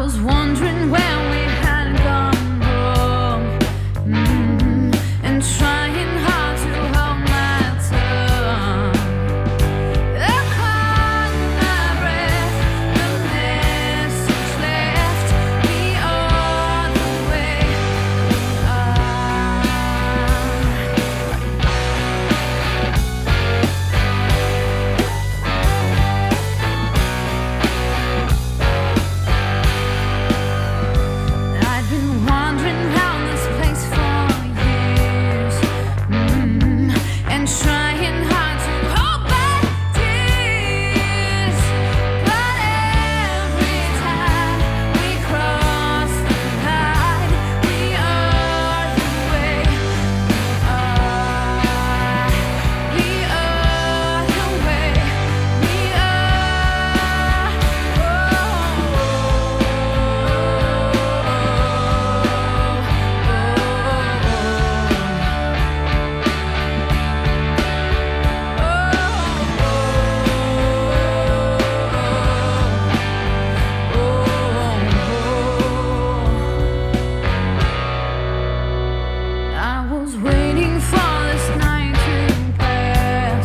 was wondering when we had gone home, and trying hard to hold my tongue. I caught my breath, the message left me all the way I've been wandering round this place for years, and trying hard to hold back tears. But every time we cross the line, we are the way we are. We are the way we I was waiting for this night to pass.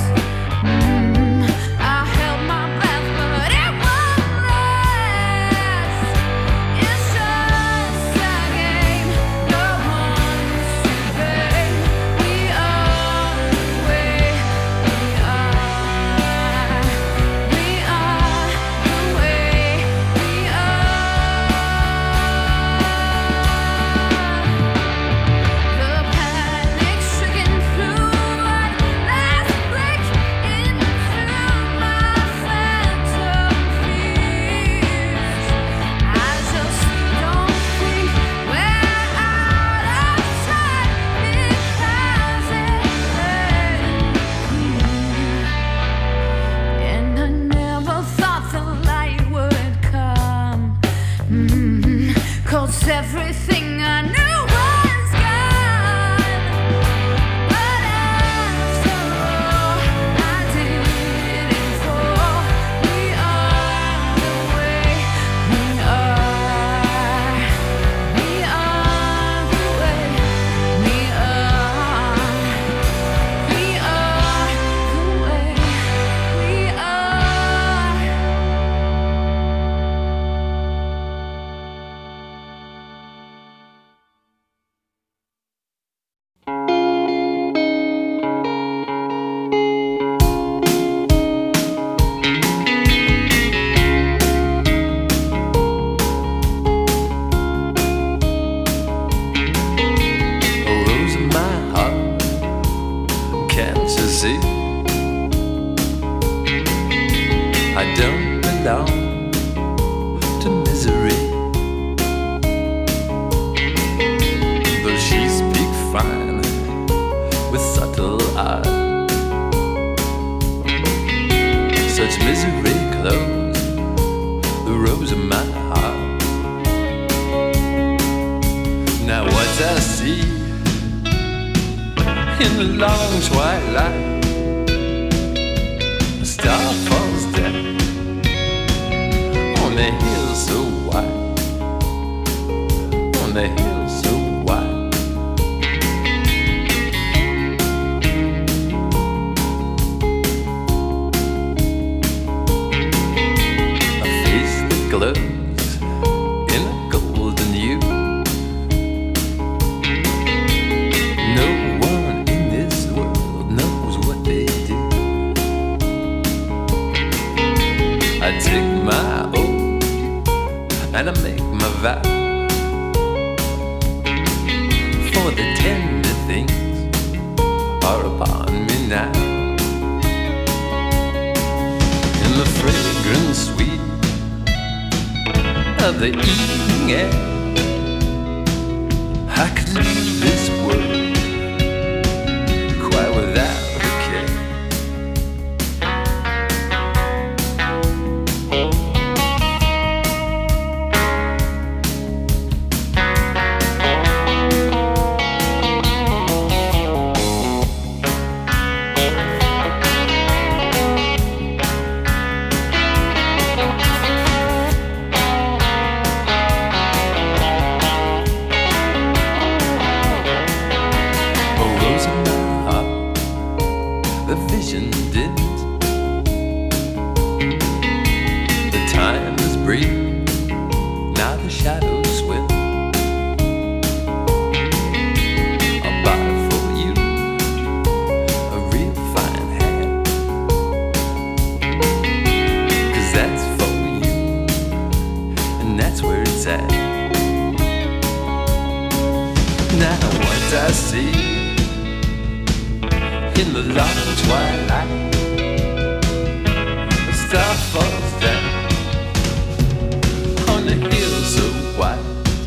I held my breath, but it won't last. It's just a game, no one's to blame. We are the way we are. We are the way we The panic-stricken fluid last break into my phantom fears. I just don't think we're out of time because it's and I never thought the light would come, 'cause everything I knew was gone. But after all, I didn't fall. We are the way we are. We are the way we are. We are the way we are. A rose in my heart, can't you see? I don't belong to misery, though she speaks fine with subtle eye. Such misery clothes the rose in my heart. Now what I see in the long twilight, a star falls down on the hill so wide, on the hill so wide. A face that glows in a golden hue. No one in this world knows what they do. I take my oath and I make my vow, for the tender things are upon me now. In the fragrant sweet of the evening air, I could leave this world quite without a care. the shadows will. I'll buy for you a real fine hat, 'cause that's for you, and that's where it's at. Now what I see in the long twilight, a star falls down on the hill so white.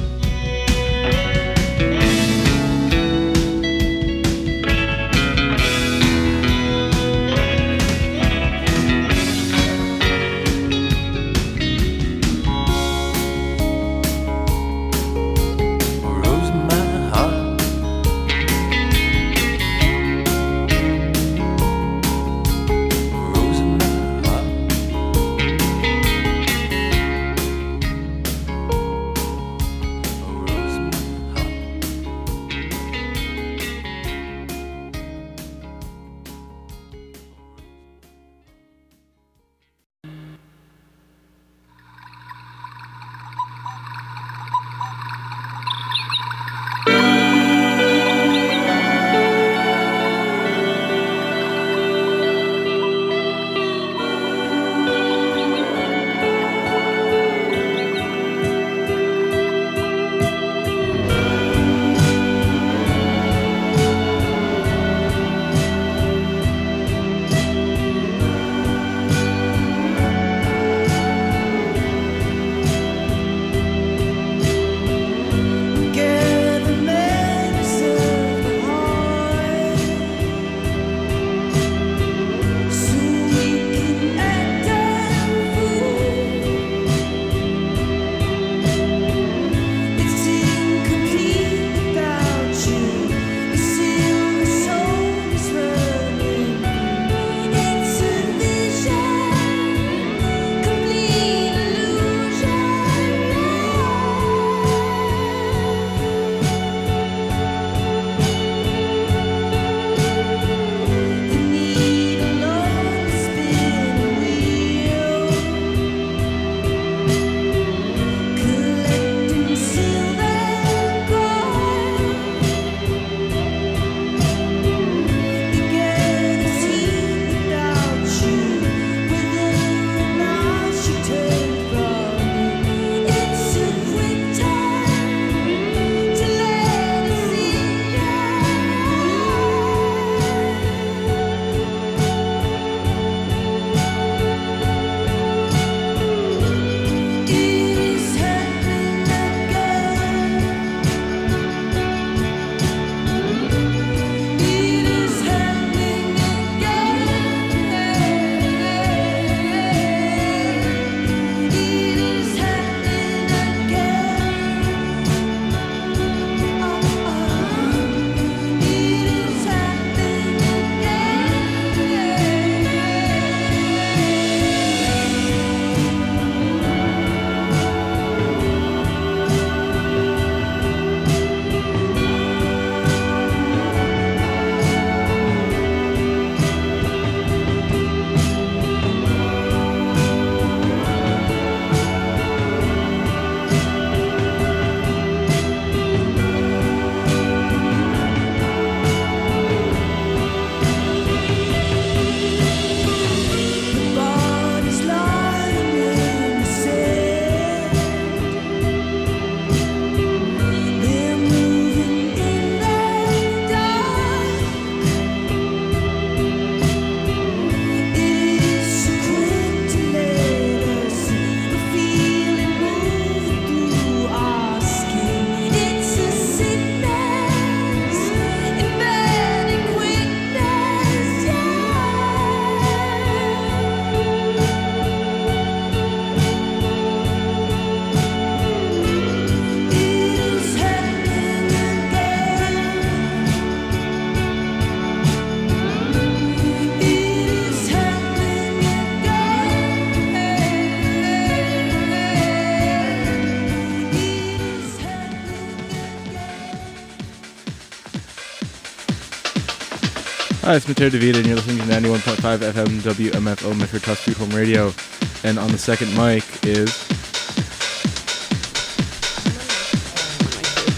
Hi, it's Matteo DeVita, and you're listening to 91.5 FM WMFO Metro Sweet Home Radio. And on the second mic is...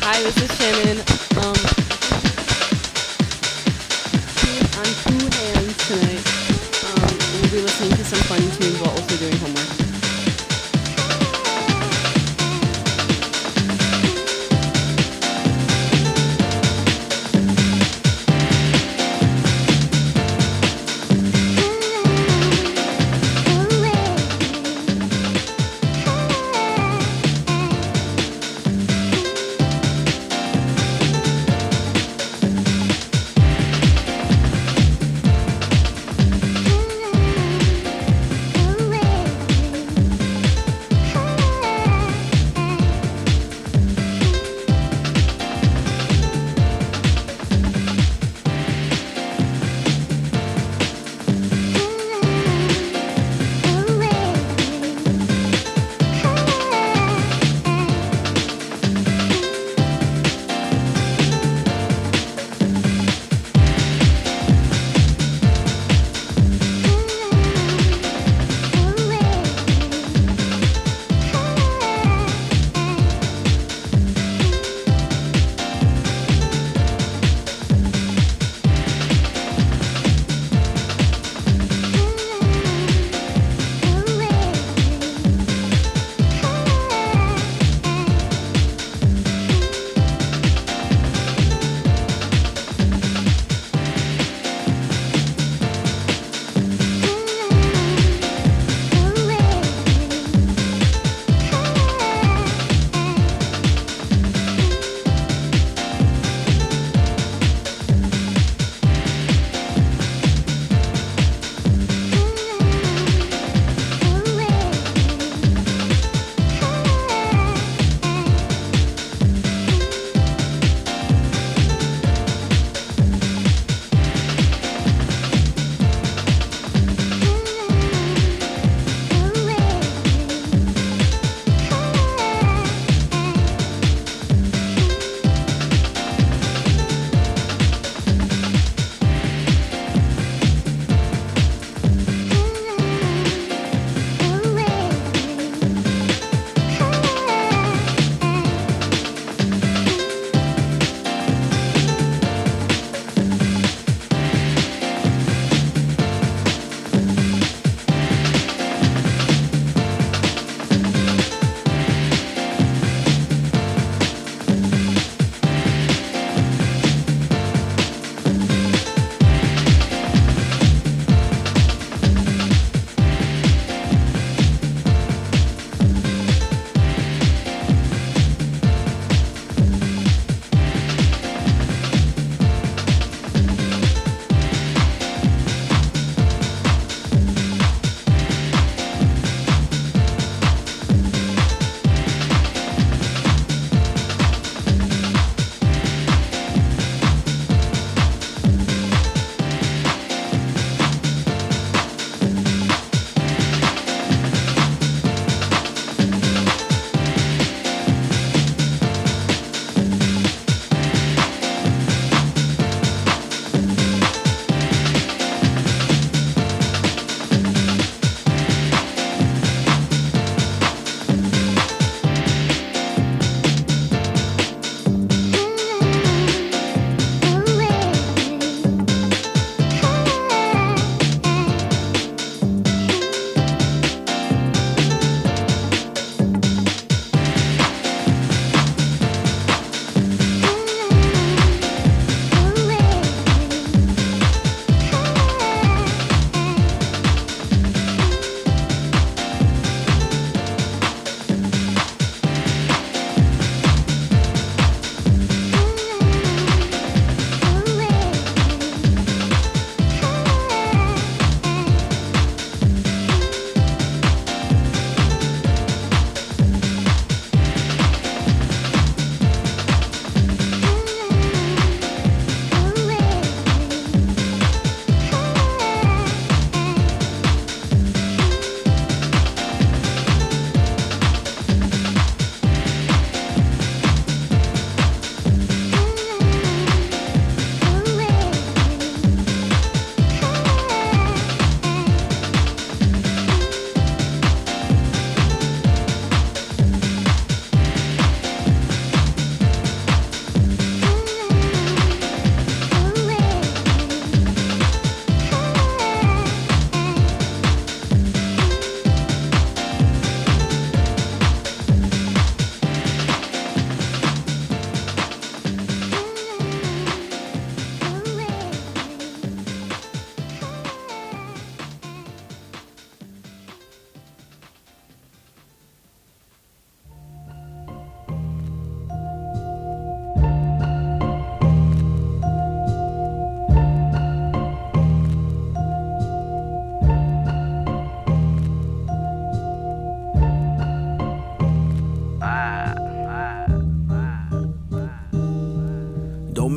Hi, this is Shannon. On two hands tonight. We'll be listening to some fun tunes while also doing homework.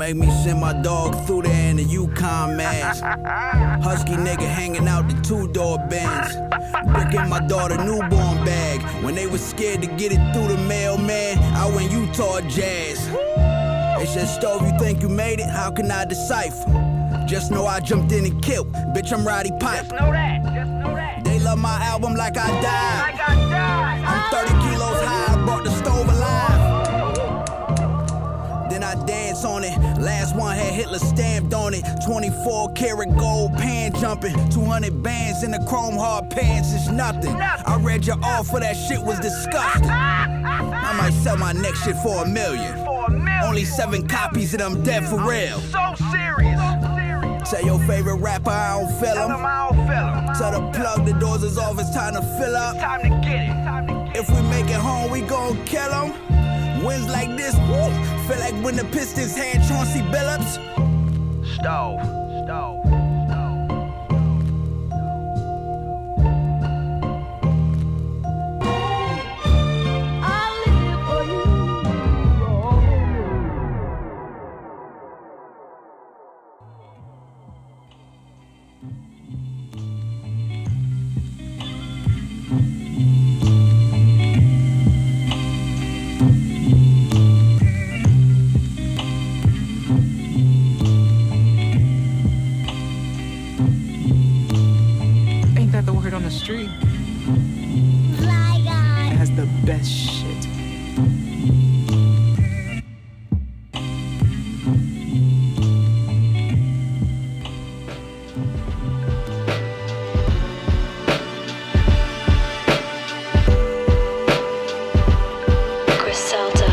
make me send my dog through there in the Yukon mask. Husky nigga hanging out the two-door Benz. Bricking my daughter newborn bag. When they was scared to get it through the mailman, I went Utah Jazz. They said, Stove, you think you made it? How can I decipher? Just know I jumped in and killed. Bitch, I'm Roddy Piper. Just know that. They love my album like I died. I'm 30 kilos high, I brought the stove alive. Then I dance on it. Last one had Hitler stamped on it. 24 karat gold pan jumping. 200 bands in the chrome hard pants is nothing. I read your offer, that shit was disgusting. I might sell my next shit for $1 million. Only 7 copies and I'm dead for real. So serious. Tell your favorite rapper I don't feel him. Tell the plug the doors is off, it's time to fill up. Time to get it. If we make it home, we gon' kill him. Wins like this, woo. Feel like when the Pistons had Chauncey Billups. Stove. Street. Fly guy. It has the best shit. Griselda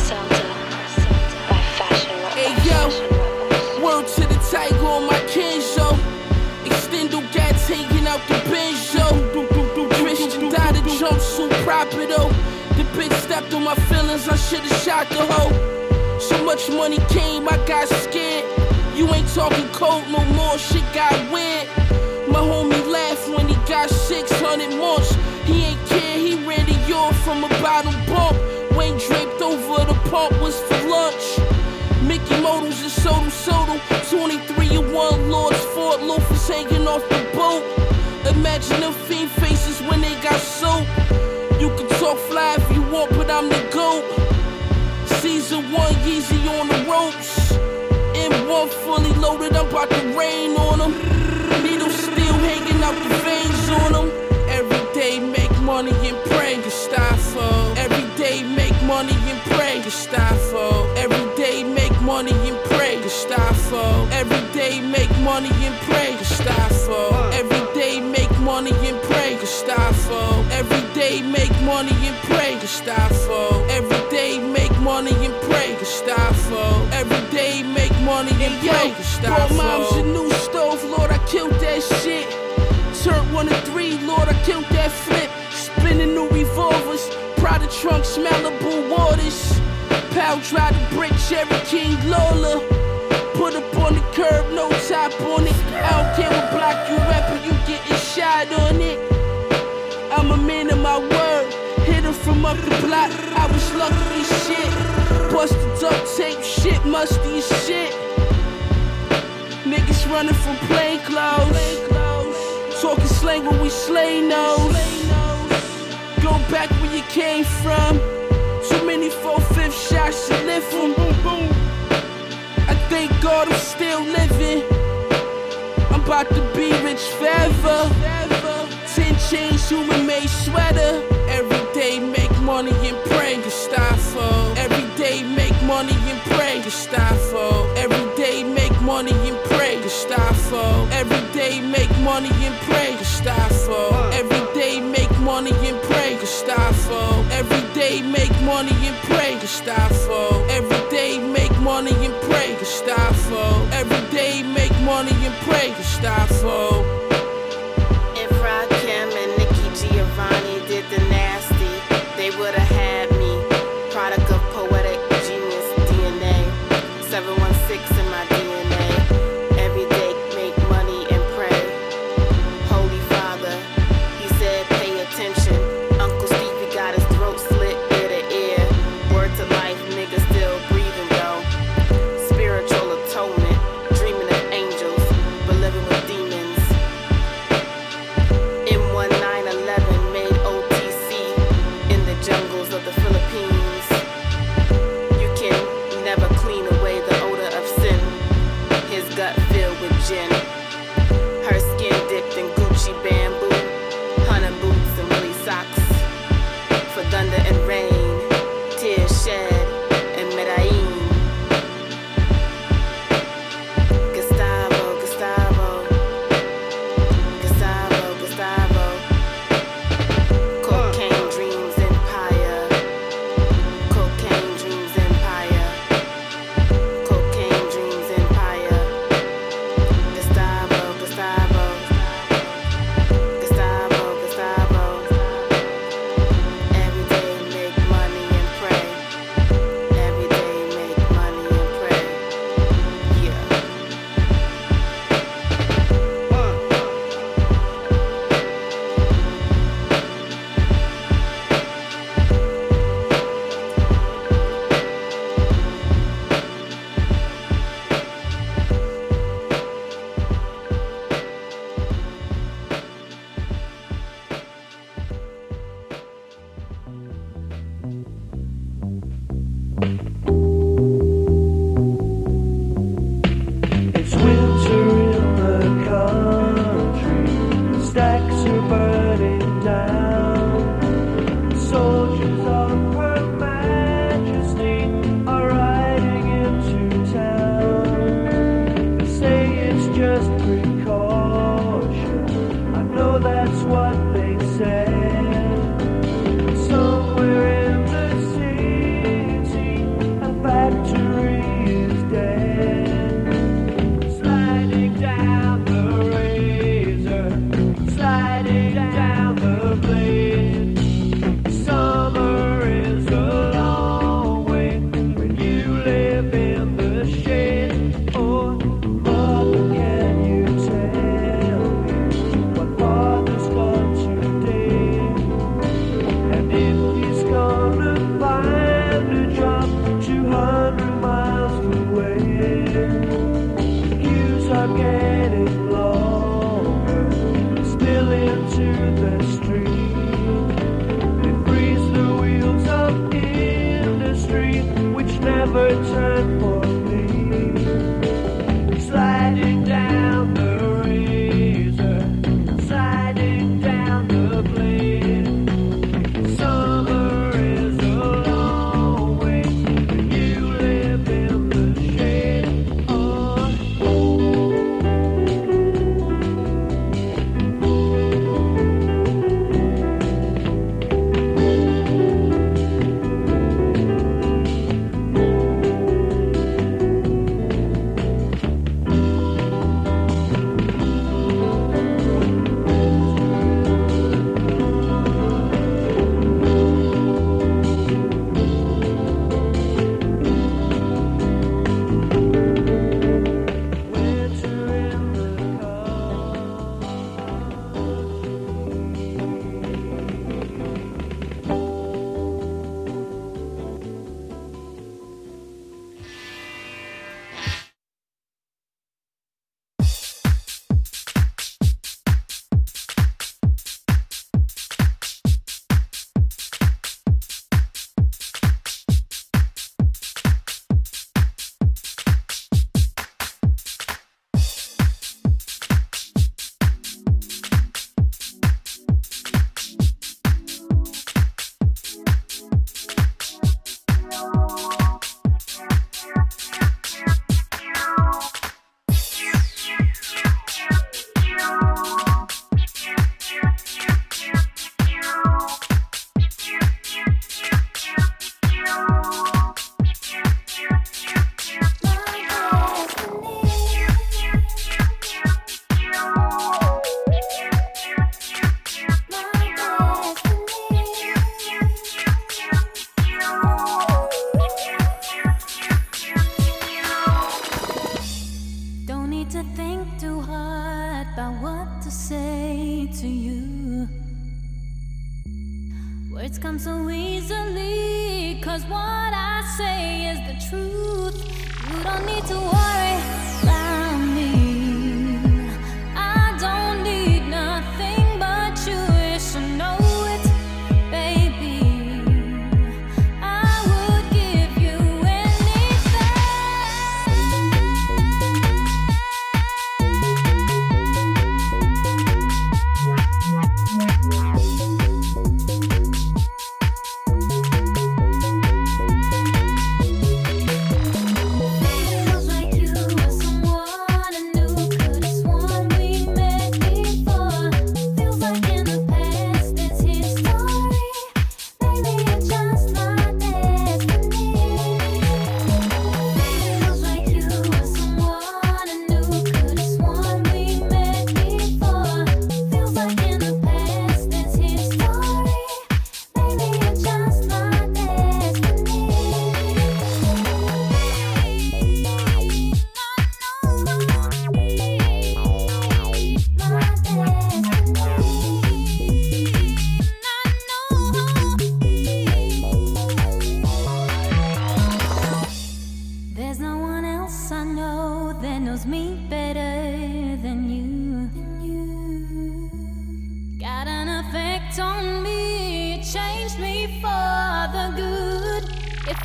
by Fashion Rock. Hey yo, word to the tiger on my Kenzo. Extendo gas hanging out the benzo. Christian died a jumpsuit proper though. The bitch stepped on my feelings, I should've shot the hoe. So much money came, I got scared. You ain't talking cold no more, shit got weird. My homie laughed when he got 600 months. He ain't care, he ran the yard from a bottom bump. Wayne draped over the pump was for lunch. Mickey Modals and Soto, 23-1 Lords, Fort loafers hanging off the boat. Imagine them fiend faces when they got soap. You can talk fly if you want, but I'm the GOAT. Season 1, Yeezy on the ropes. M1 fully loaded, I'm about to rain on them. Needles still hanging out the veins on them. Every day make money and pray, Gustavo. Every day make money and pray, Gustavo. Every day make money and pray, Gustavo. Every day make money and pray, Gustavo. Every day make money and pray, Gustavo. Every day make money and pray, Gustavo. Every day make money and pray, Gustavo. Every day make money and pray, Gustavo. Mom's a new stove, Lord, I killed that shit. Turn 1 to 3, Lord, I killed that flip. Spinning new revolvers, Prada trunks, Malibu waters. Pal drive the brick, Cherry King Lola. Put up on the curb, no top on it. I don't care what block you rapping, you getting shot on it. I'm a man of my word, hit her from up the block. I was lucky as shit. Busted duct tape, shit musty as shit. Niggas running from plain clothes. Talking slang when we slay nose. Go back where you came from. Too many 4/5 shots to live from. I thank God I'm still living. I'm about to be rich forever. 10 chains, human made sweater. Every day make money and pray, Gustavo. Every day make money and pray, Gustavo. Every day make money and pray, Gustavo. Every day make money and pray, Gustavo. Every day make money and pray, Gustavo. Every day make money and pray, Gustavo. Every day make money and pray, Gustavo. Every day make money and pray, Gustavo. If Rakim and Nikki Giovanni did the nasty, they would've had me. Product of poetic genius DNA. 716 in my DNA. Every day make money and pray. Holy Father, he said pay attention. Uncle Stevie got his throat slit ear to ear. Word to life, nigga still breathing though. Spiritual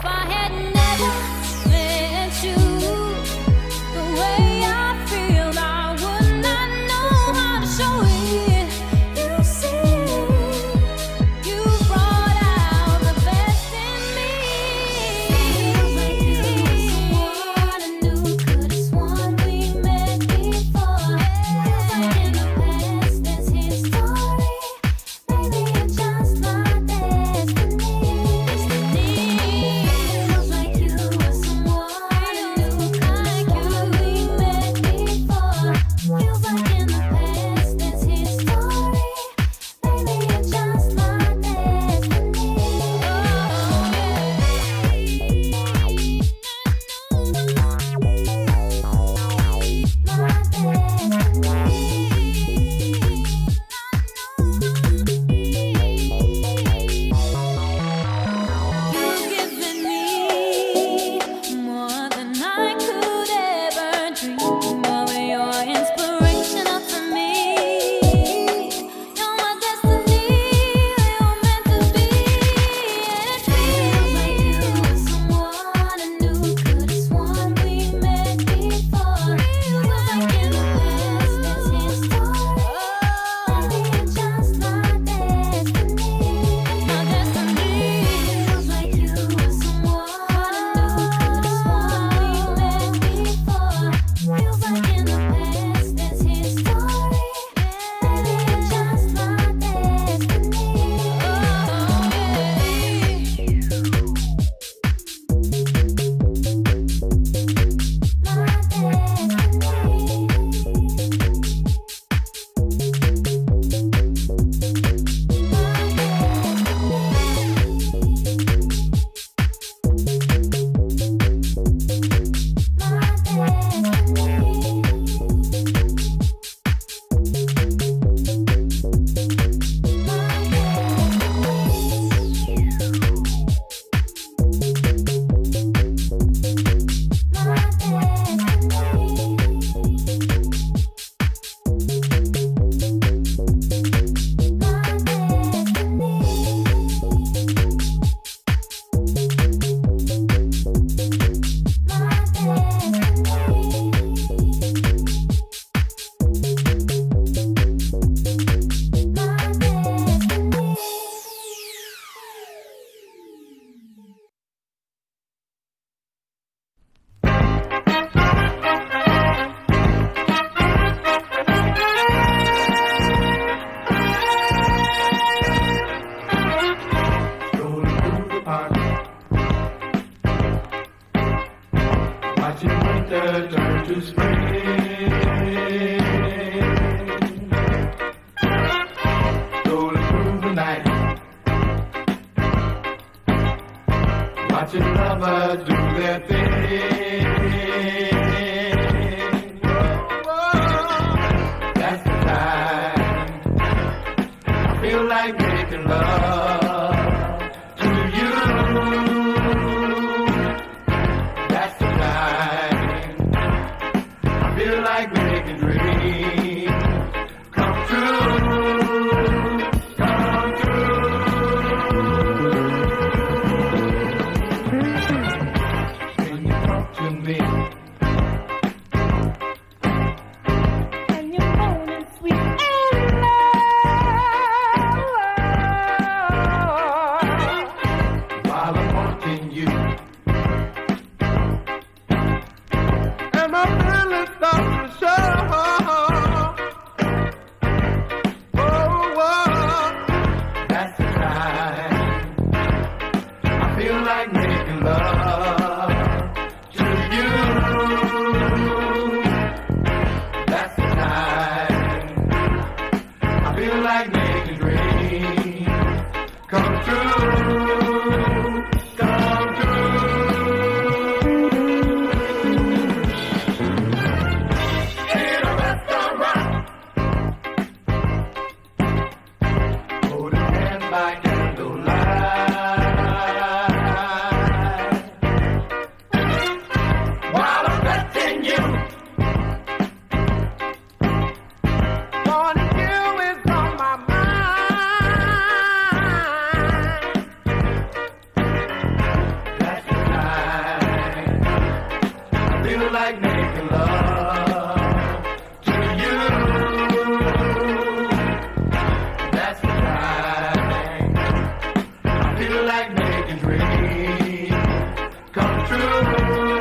by candlelight. like making love to you. That's the time. I feel like making dreams come true.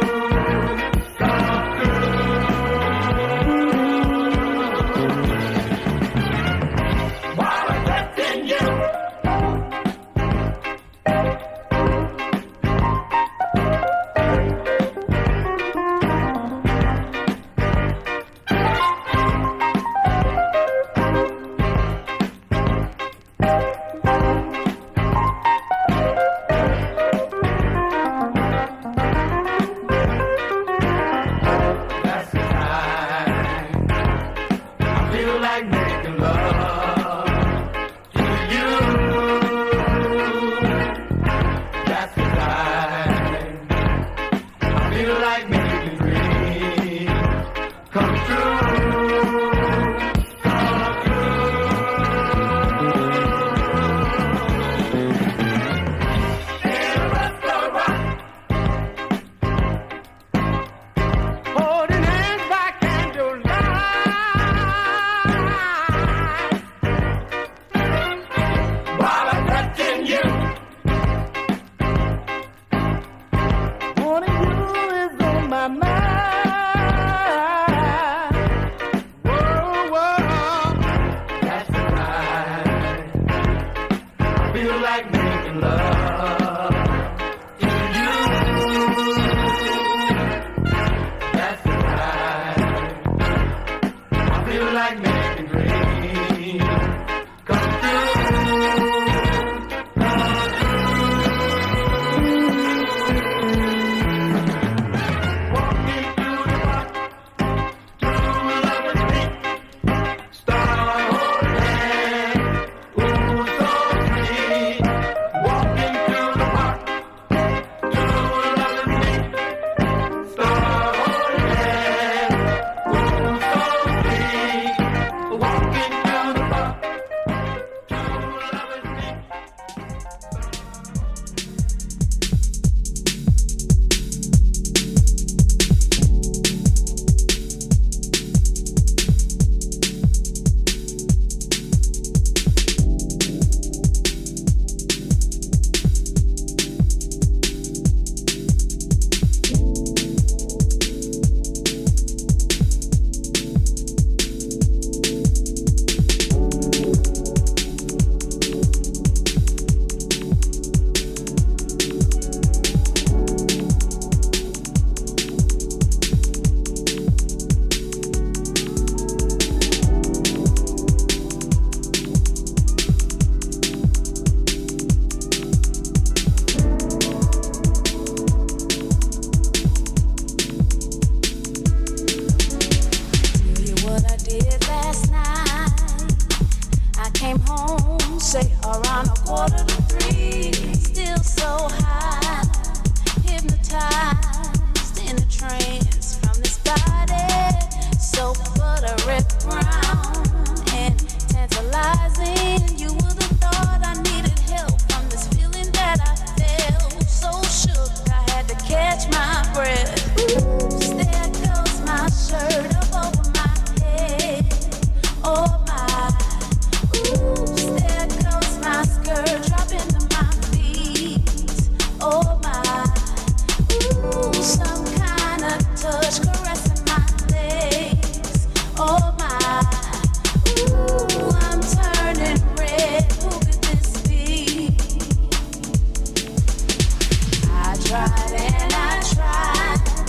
Tried and I tried.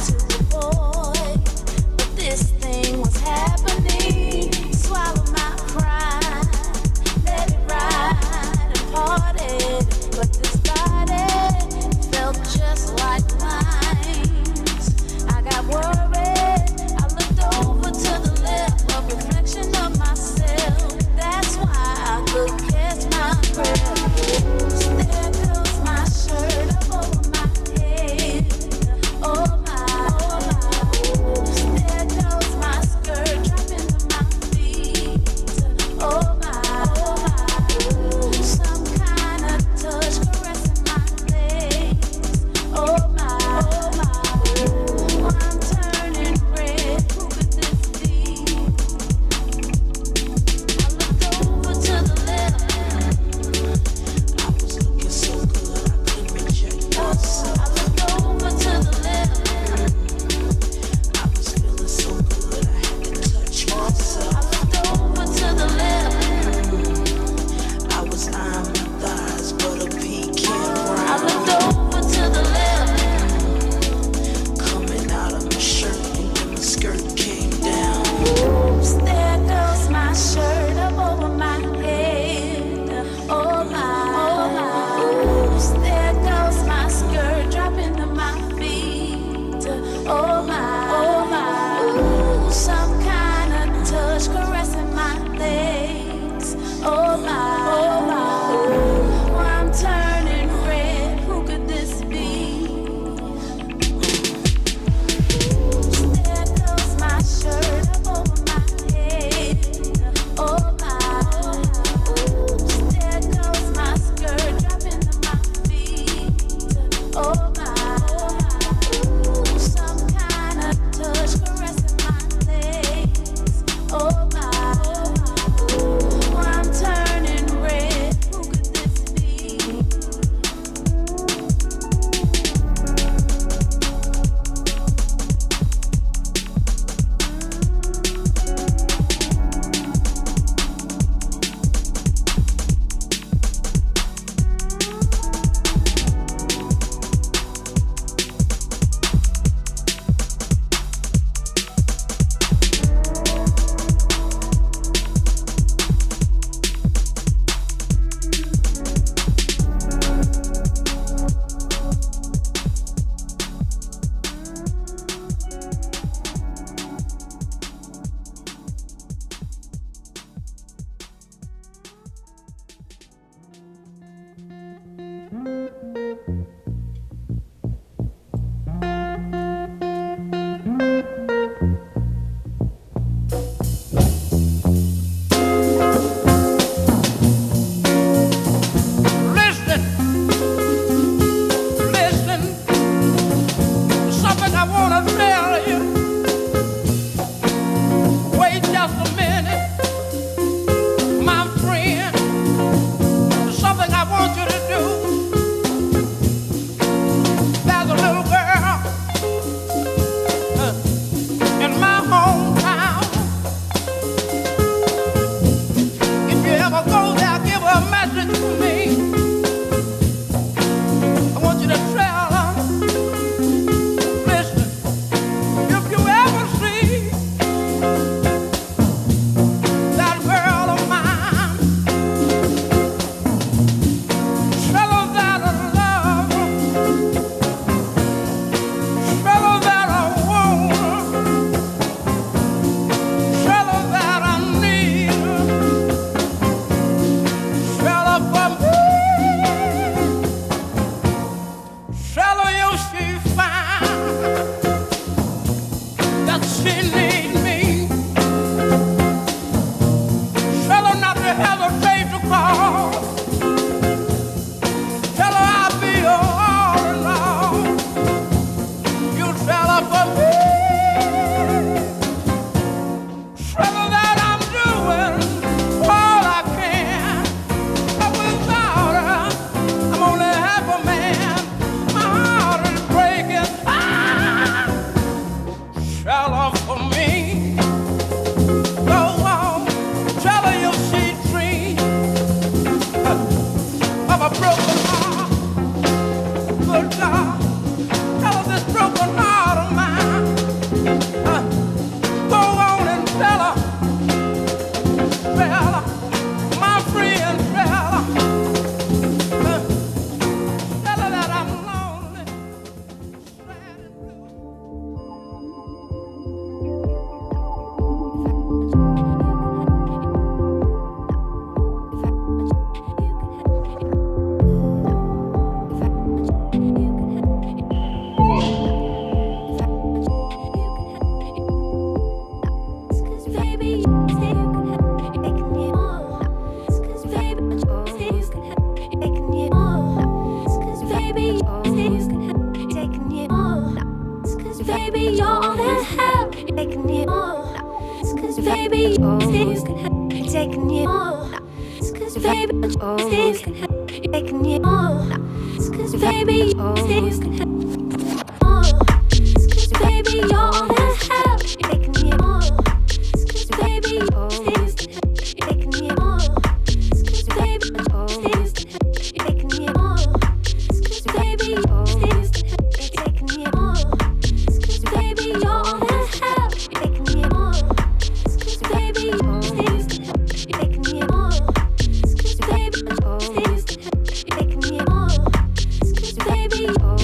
baby, you're all that help. Taking you on. Cause baby, things can help. Taking you on. Cause baby, things can help. Taking you on. Cause baby, things can help. Cause baby, you're all that help. Taking you on. Cause baby, things can help. Taking you on. Cause baby, things can help. Taking you on. Cause baby, things can help. Taking you on. Cause baby, you're all that help. Taking you on. Cause baby, things can help. Taking you on. Cause baby, things can help. Taking you on. Cause baby, things can help.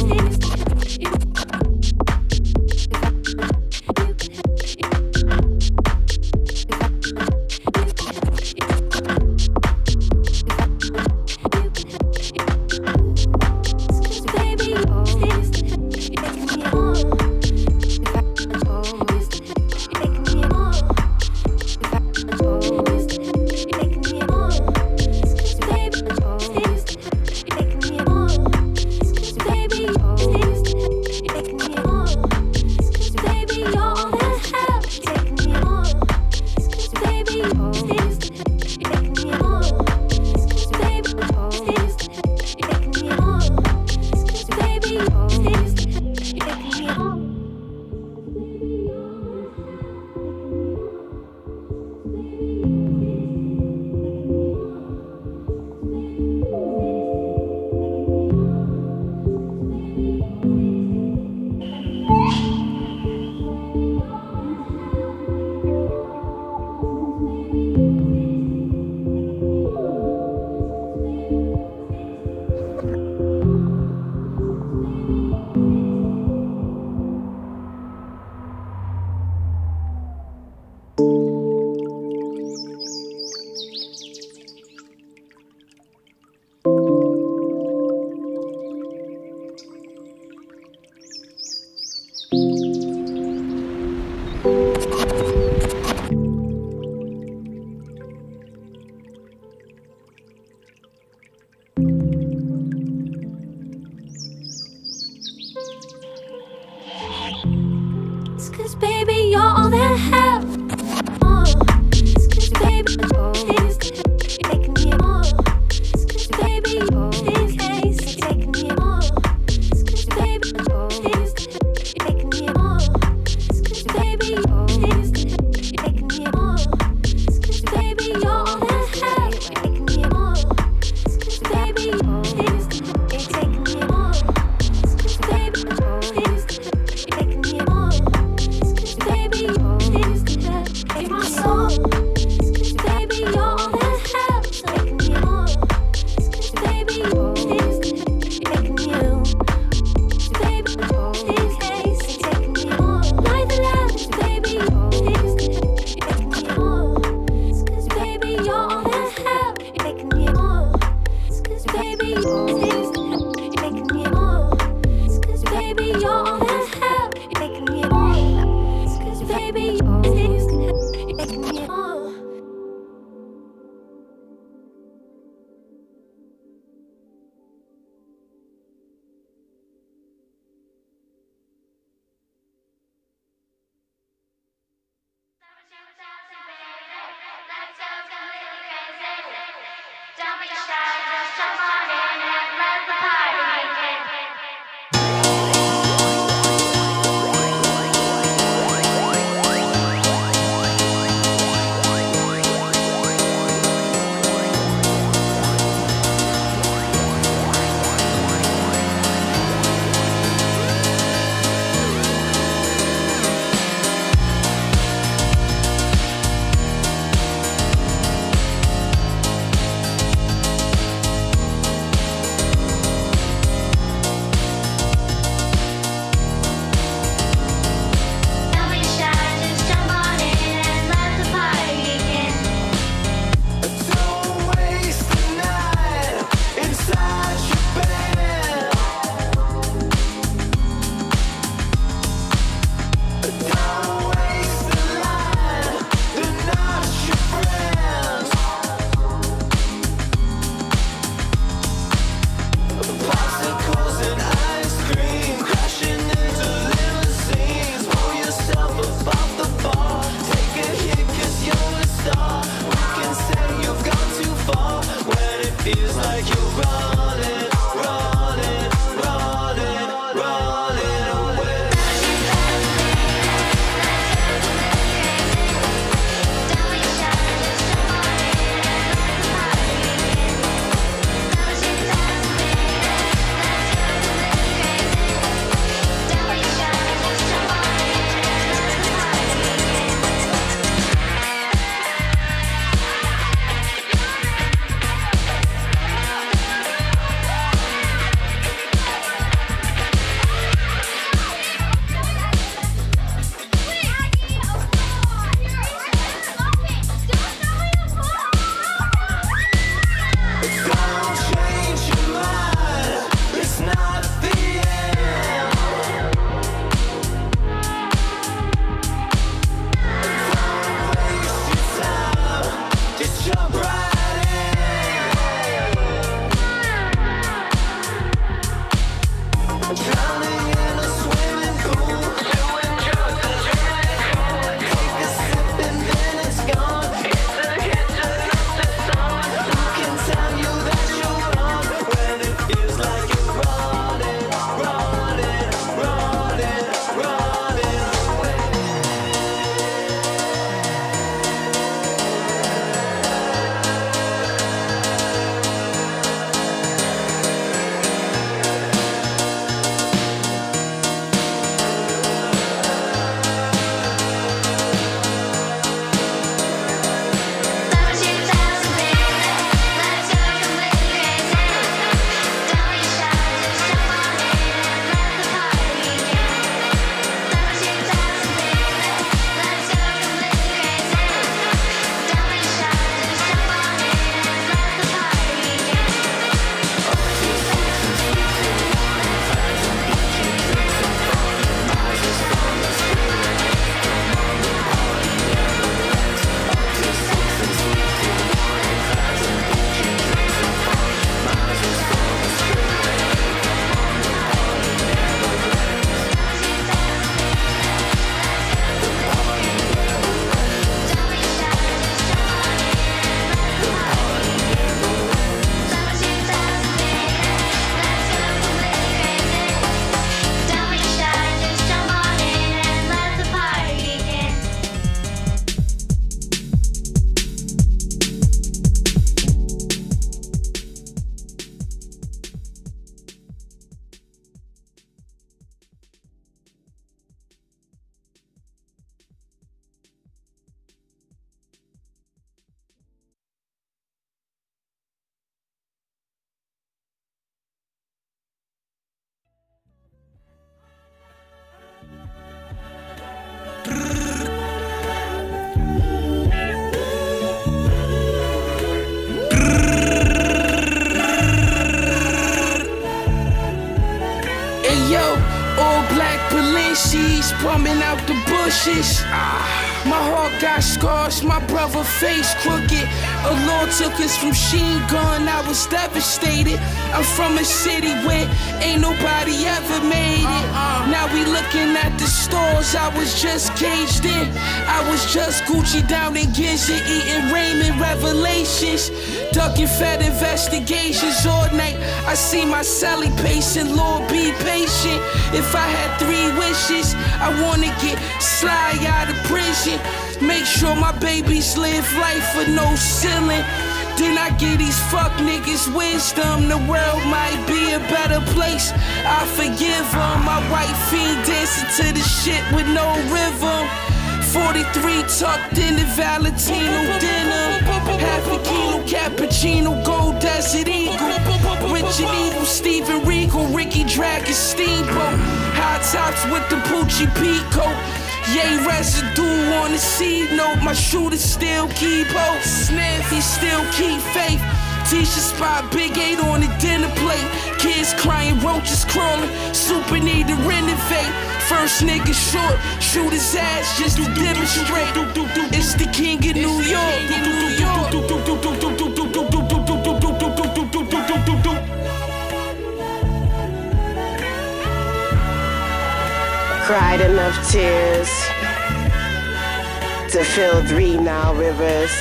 Cause baby, you're all that help. Cause baby, things can help. Taking you on. Cause baby, things can help. Taking you on. Cause baby, things can help. Taking you on. Cause baby, things can help. Taking you on. Cause baby, you're all that help. Taking you on. Cause baby, things can help. Taking you on. Cause baby, things can help. Taking you on. Cause baby, fancies, bumming out the bushes. My heart got scars, my brother face crooked. A law took us from Sheen Gun, I was devastated. I'm from a city where ain't nobody ever made it. Now we looking at the stores, I was just caged in. I was just Gucci down in Giza, eating Raymond Revelations. Ducking fed investigations all night. I see my celly pacing, Lord be patient. If I had 3 wishes, I wanna get Sly out of prison. Make sure my babies live life with no ceiling. Then I give these fuck niggas wisdom. The world might be a better place, I forgive them. My white fiend dancing to the shit with no rhythm. 43 tucked in the Valentino dinner. Half a kilo cappuccino, gold desert eagle. Richard Evil, Steven Regal, Ricky Dragon Steamboat. High tops with the Poochie Pico. Yay, residue on the C note. My shooters still keep hope. Sniff, he still keep faith. T-shirt spot, Big 8 on the dinner plate. Kids crying, roaches crawling. Super need to renovate. First nigga short, shoot his ass just to demonstrate. It's the king of New York. Cried enough tears to fill 3 Nile rivers.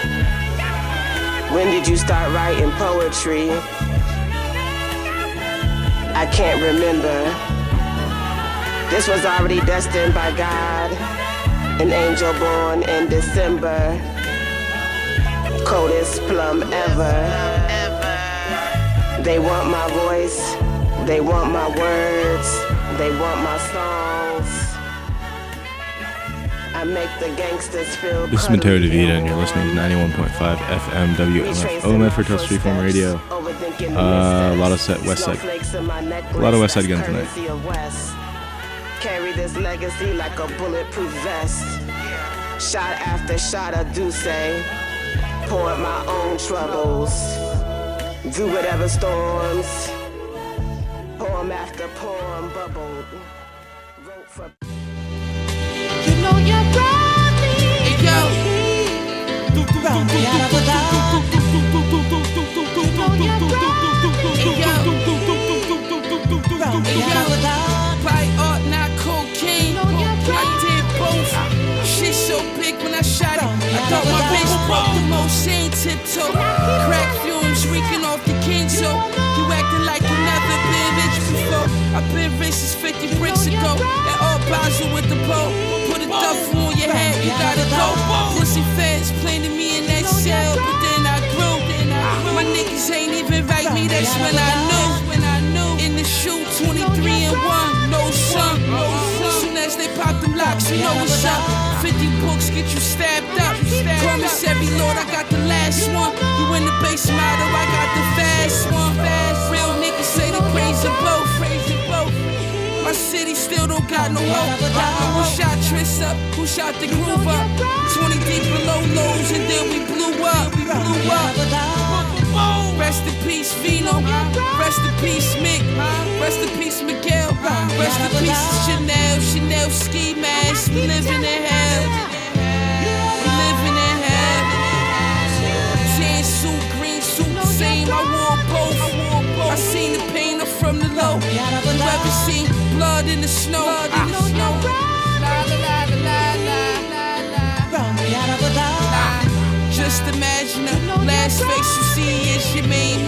When did you start writing poetry? I can't remember. This was already destined by God. An angel born in December. Coldest plum ever. They want my voice. They want my words. They want my songs. I make the gangsters feel. This is Mateo DeVita, and you're listening to 91.5 FM WMFO Medford Trust Freeform Radio. A lot of West Side Gun tonight. Carry this legacy like a bulletproof vest. Shot after shot of Douce. Poured my own troubles. Do whatever storms. Poem after poem bubbled. Wrote for. You know you brought me. Hey yo. Brought me out of a dark. You know you brought me. Hey yo. Brought me out of a dark. By art, not cocaine. I did both. Shit so big when I shot it. I thought my bitch broke the most, ain't tiptoe. Crack fumes reeking off the Kenzo. You acting like you never been rich before. I've been rich since 50 bricks ago. And all Basel with the pole. Put a duffel on your head, you gotta go. Pussy fans playing to me in that cell, but then I grew. My niggas ain't even write me, that's when I knew. In the shoe, 23 and 1, no sun. Soon as they pop them locks, you know what's up. 50 books get you stabbed up. Commissary Lord, I got the last one. You in the base model, I got the fast one. Real niggas say they praise them both. My city still don't got no hope. Who shot Triss up? Who shot the groove up? 20 deep below lows and then we blew up. Rest in peace, Vino. Rest in peace, Mick. Rest in peace, Miguel. Rest in peace, Chanel. Chanel ski mask. We living in hell. We living in hell. Tan suit, green suit, the same. I wore both. I seen the pain from the low. You ever seen blood in the snow? Just imagine the last face you see is your main